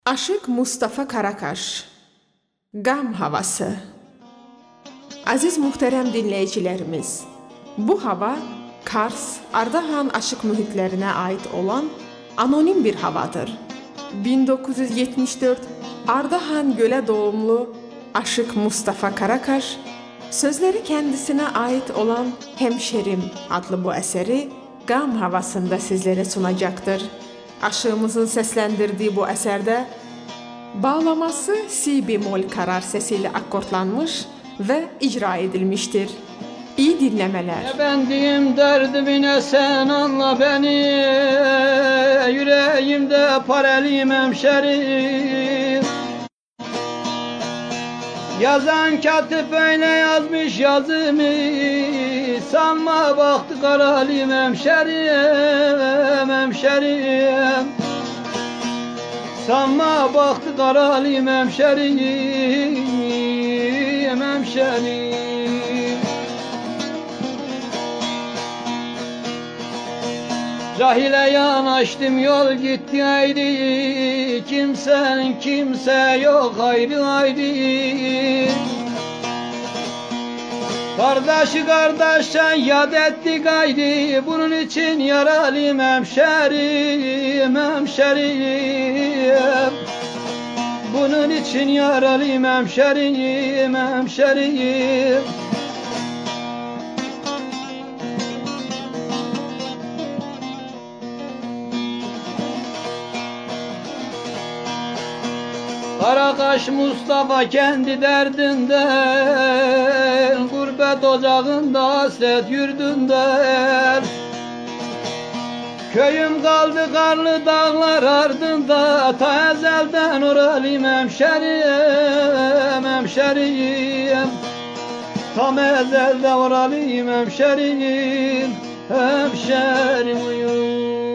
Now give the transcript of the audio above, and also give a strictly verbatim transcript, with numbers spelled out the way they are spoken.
Aşık Mustafa Karakaş, Qam havası. Aziz muhterem dinləyicilərimiz, bu hava Kars, Ardahan aşıq mühitlərinə aid olan anonim bir havadır. bin doqquz yüz yetmiş dörd Ardahan Gölə doğumlu aşıq Mustafa Karakaş, sözləri kendisinə aid olan Hemşerim adlı bu əsəri Qam havasında sizlərə sunacaqdır. Aşığımızın səsləndirdiyi bu əsərdə bağlaması si bemol karar sesiyle akordlanmış ve icra edilmiştir. İyi dinlemeler. Efendim derdimine sen anla beni, yüreğimde paralıyım hemşerim. Yazan katip öyle yazmış yazımı, sanma baktı karalıyım hemşerim, hemşerim. Sanma baktı karalıyım hemşerim, hemşerim. Cahile yanaştım yol gitti haydi, kimsen kimse yok haydi haydi. Kardeşi kardeşten yad ettik haydi, bunun için yaralıyım hemşerim, hemşerim. Bunun için yaralıyım hemşerim, hemşerim. Karakaş Mustafa kendi derdinden, gurbet ocağında hasret yurdundan. Köyüm kaldı karlı dağlar ardında, ta ezelden oralıyım hemşerim, hemşerim. Tam ezelden oralıyım hemşerim, hemşerim uyum.